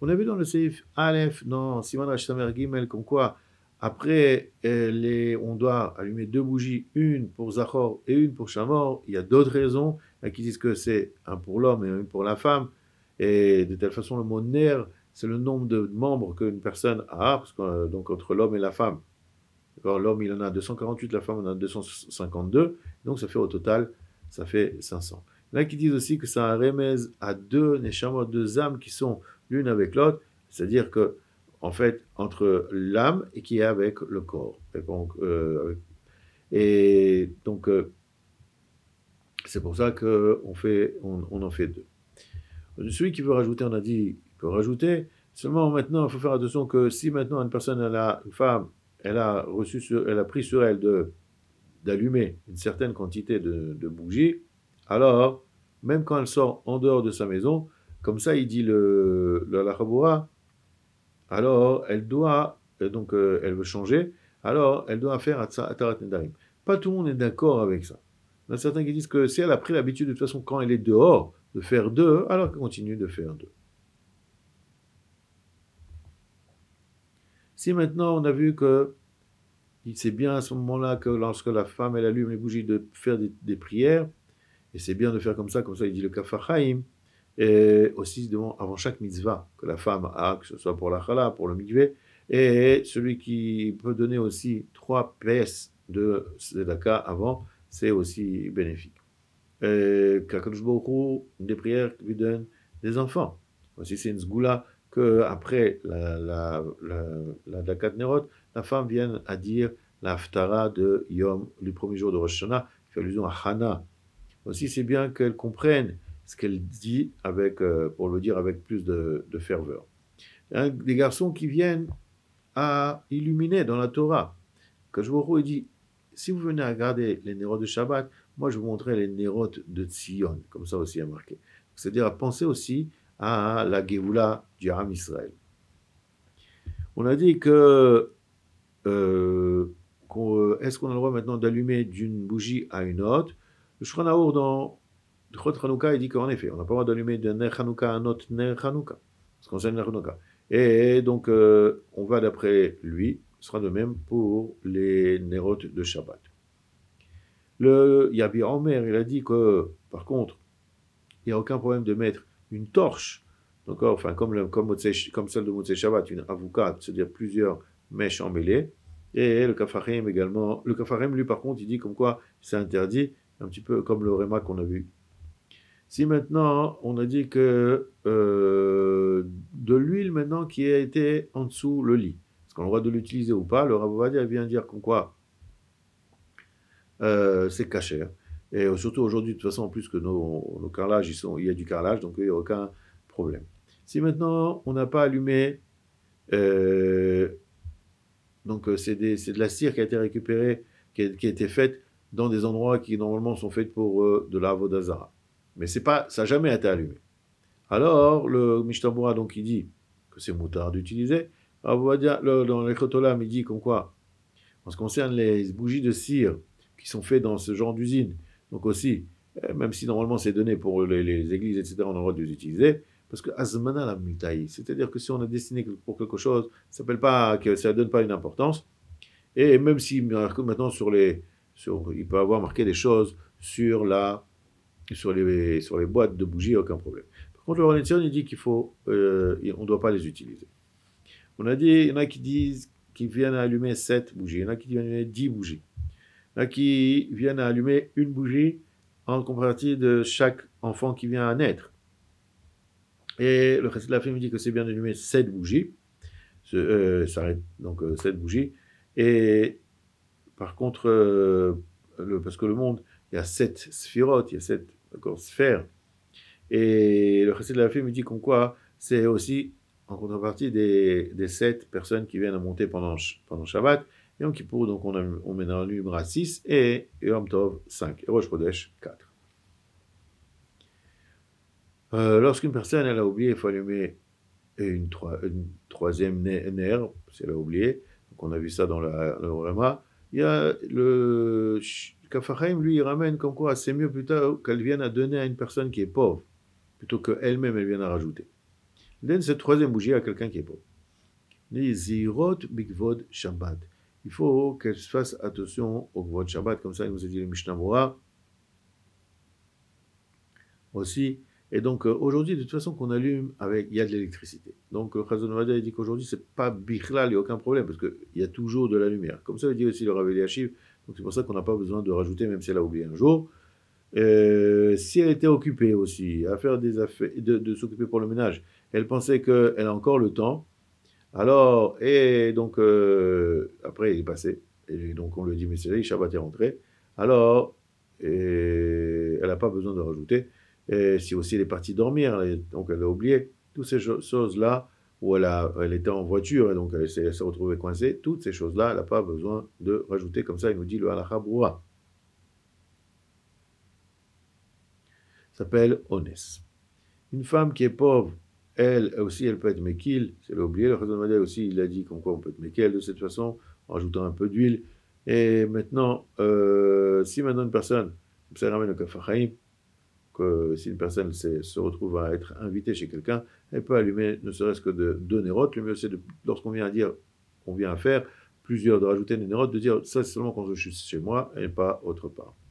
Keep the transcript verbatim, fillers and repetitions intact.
On a vu dans le Seif Aleph, dans Siman Rash Samer Gimel, comme quoi, après, euh, les, on doit allumer deux bougies, une pour Zachor et une pour Shamor. Il y a d'autres raisons, il y a qui disent que c'est un pour l'homme et un pour la femme. Et de telle façon, le mot ner, c'est le nombre de membres qu'une personne a, parce que, euh, donc entre l'homme et la femme. L'homme, il en a deux cent quarante-huit, la femme en a deux cent cinquante-deux. Donc, ça fait au total, ça fait cinq cents. Il y en a qui disent aussi que c'est un remez à deux neshamot, deux âmes qui sont l'une avec l'autre. C'est-à-dire que, en fait, entre l'âme et qui est avec le corps. Et donc, euh, et donc euh, c'est pour ça qu'on fait, on, on en fait deux. Celui qui veut rajouter, on a dit, il peut rajouter. Seulement maintenant, il faut faire attention que si maintenant une personne, elle a, une femme, elle a reçu, sur, elle a pris sur elle de d'allumer une certaine quantité de, de bougies, alors même quand elle sort en dehors de sa maison, comme ça il dit le, le la Chaboura, alors elle doit, euh, donc euh, elle veut changer, alors elle doit faire Atarat Nedarim. Pas tout le monde est d'accord avec ça. Il y en a certains qui disent que si elle a pris l'habitude de toute façon quand elle est dehors de faire deux, alors qu'elle continue de faire deux. Si maintenant on a vu que c'est bien à ce moment-là que lorsque la femme elle allume les bougies de faire des, des prières, et c'est bien de faire comme ça, comme ça il dit le Kafachaim, et aussi devant, avant chaque mitzvah que la femme a, que ce soit pour la chala, pour le mikveh, et celui qui peut donner aussi trois pièces de tzedaka avant, c'est aussi bénéfique. Qu'Akadosh Baruch Hu, des prières qui lui donne des enfants. Aussi c'est une zgoula qu'après la, la, la, la Dakat Nerot, la femme vient à dire la Haftara de Yom, le premier jour de Rosh Hashanah, qui fait allusion à Hana. Aussi, c'est bien qu'elle comprenne ce qu'elle dit avec, euh, pour le dire avec plus de, de ferveur. Hein, des garçons qui viennent à illuminer dans la Torah. Que je vous dit, si vous venez à regarder les nérotes de Shabbat, moi je vous montrerai les nérotes de Tzion, comme ça aussi a marqué. C'est-à-dire à penser aussi à la Géoula du Ham Israël. On a dit que euh, qu'on, est-ce qu'on a le droit maintenant d'allumer d'une bougie à une autre? Le Shulchan Arour dans Chot Chanukah, il dit qu'en effet, on n'a pas le droit d'allumer d'un Ner Chanukah à un autre Ner Chanukah. Ce qu'on sait Ner Chanukah. Et donc, euh, on va d'après lui, ce sera de même pour les Nerot de Shabbat. Le Yabi Omer, il a dit que, par contre, il n'y a aucun problème de mettre une torche, d'accord, enfin, comme, le, comme, comme celle de Motzei Shabbat, une avouka, c'est-à-dire plusieurs mèches emmêlées. Et le Kafarim également. Le Kafarim, lui, par contre, il dit comme quoi c'est interdit, un petit peu comme le Réma qu'on a vu. Si maintenant, on a dit que euh, de l'huile maintenant qui a été en dessous le lit, est-ce qu'on a le droit de l'utiliser ou pas? Le Rav Ovadia vient dire comme quoi euh, c'est caché. Et surtout aujourd'hui, de toute façon, en plus que nos, nos carrelages, ils sont, il y a du carrelage, donc il n'y a aucun problème. Si maintenant, on n'a pas allumé, euh, donc c'est, des, c'est de la cire qui a été récupérée, qui a, qui a été faite dans des endroits qui normalement sont faits pour euh, de la Vodazara. Mais c'est pas, ça n'a jamais été allumé. Alors, le Mishtabura, donc, il dit que c'est moutard d'utiliser. Alors, on va dire, le, dans les Khotolam, il dit comme quoi, en ce qui concerne les bougies de cire qui sont faites dans ce genre d'usine, donc aussi, même si normalement c'est donné pour les, les églises, et cetera, on a le droit de les utiliser, parce que Azmana la multaï, c'est-à-dire que si on a destiné pour quelque chose, ça s'appelle pas, que ça ne donne pas une importance. Et même si maintenant sur les, sur, il peut avoir marqué des choses sur la, sur les, sur les boîtes de bougies, aucun problème. Par contre, le Rolention, il dit qu'il faut, euh, on ne doit pas les utiliser. On a dit, il y en a qui disent qu'ils viennent à allumer sept bougies, il y en a qui viennent à allumer dix bougies, il y en a qui viennent à allumer une bougie en contrepartie de chaque enfant qui vient à naître. Et le Chassid de la femme dit que c'est bien d'allumer sept bougies, euh, ça arrête donc euh, sept bougies, et par contre, euh, le, parce que le monde, il y a sept sphirotes, il y a sept sphères, et le Chassid de la femme dit comme quoi c'est aussi en contrepartie des, des sept personnes qui viennent à monter pendant, pendant Shabbat. Et Yom Kippour, donc on, a, on met dans l'Umra six et Yom Tov cinq, et Rosh Chodesh quatre. Euh, lorsqu'une personne elle a oublié, il faut allumer une, une troisième nerf, si elle a oublié. Donc on a vu ça dans la, le Réma. Il y a le Kafachaim, lui, il ramène comme quoi c'est mieux plus tard qu'elle vienne à donner à une personne qui est pauvre, plutôt qu'elle-même elle vienne à rajouter. Il donne cette troisième bougie à quelqu'un qui est pauvre. Les zirot bigvod Shabbat. Il faut qu'elle fasse attention au Gvod Shabbat, comme ça il nous a dit le Mishnah Moura aussi. Et donc euh, aujourd'hui, de toute façon, qu'on allume avec, il y a de l'électricité. Donc euh, Chazon Ovadia dit qu'aujourd'hui, c'est pas bichlal, il n'y a aucun problème, parce qu'il y a toujours de la lumière. Comme ça, il dit aussi le Rav Eliashiv. Donc c'est pour ça qu'on n'a pas besoin de rajouter, même si elle a oublié un jour. Euh, si elle était occupée aussi à faire des affaires, de, de s'occuper pour le ménage, elle pensait qu'elle a encore le temps. Alors, et donc, euh, après, il est passé. Et donc, on lui dit, mais c'est là, Shabbat est rentré. Alors, et elle n'a pas besoin de rajouter. Et si aussi elle est partie dormir, elle, donc elle a oublié toutes ces choses-là, où elle, a, elle était en voiture, et donc elle s'est, elle s'est retrouvée coincée, toutes ces choses-là, elle n'a pas besoin de rajouter. Comme ça, il nous dit le halakha broua. S'appelle Onès. Une femme qui est pauvre, elle aussi, elle peut être mekil, c'est oublié. Le Chazon Ovadia aussi, il a dit comme quoi on peut être mekil de cette façon, en rajoutant un peu d'huile. Et maintenant, euh, si maintenant une personne, ça ramène le kafachaim, que si une personne se, se retrouve à être invitée chez quelqu'un, elle peut allumer ne serait-ce que de deux nérotes. Le mieux c'est de, lorsqu'on vient à dire, on vient à faire plusieurs, de rajouter des nérotes, de dire ça c'est seulement quand je suis chez moi et pas autre part.